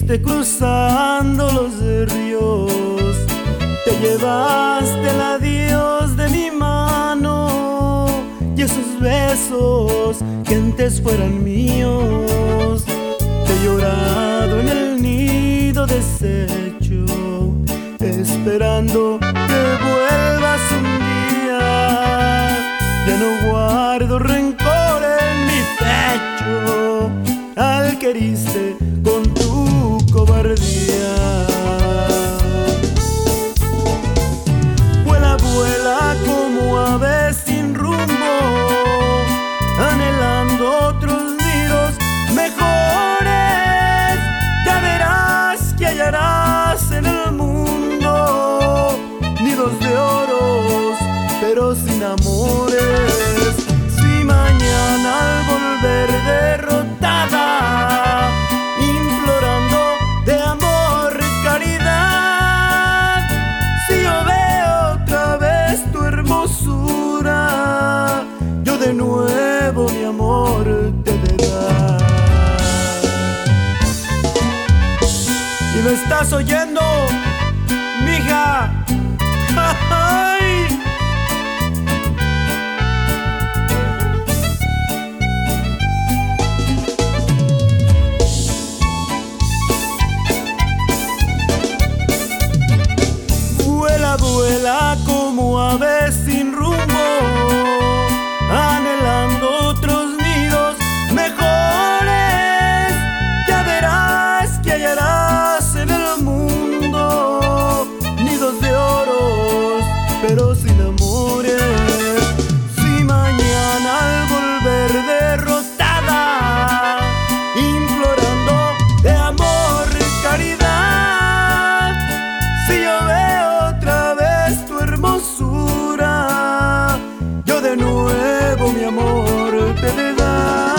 fuiste cruzando los ríos, te llevaste el adiós de mi mano y esos besos que antes fueran míos. Te he llorado en el nido deshecho, esperando que vuelvas un día. Ya no guardo rencor en mi pecho al que heriste con tu cobardía. Vuela, vuela como ave sin rumbo, anhelando otros nidos mejores. Ya verás que hallarás en el mundo nidos de oros, pero sin amores. Si mañana al volver derrotada, implorando de amor caridad, si yo veo otra vez tu hermosura, yo de nuevo mi amor te he de dar. ¿Y me estás oyendo, mija? ¡Ay! Vuela, vuela como ave sin rumbo, anhelando otros nidos mejores. Ya verás que hallarás en el mundo nidos de oros, pero sin amores. Si mañana al volver derrotada, implorando de amor y caridad, si yo veo otra vez tu hermosura, yo de nuevo mi amor te he de dar.